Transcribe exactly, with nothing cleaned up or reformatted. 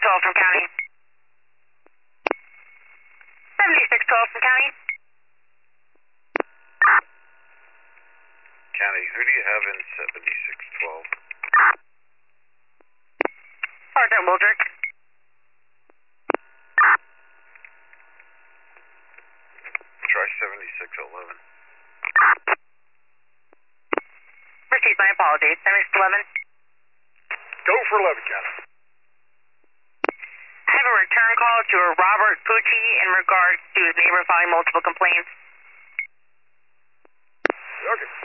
twelve from county. seventy-six twelve from county. County, who do you have in seventy-six twelve? Sergeant Wildrick. Try seventy-six eleven. Received my apologies. seventy-six eleven. Go for eleven, County. I have a return call to a Robert Pucci in regards to his neighbor filing multiple complaints. Okay.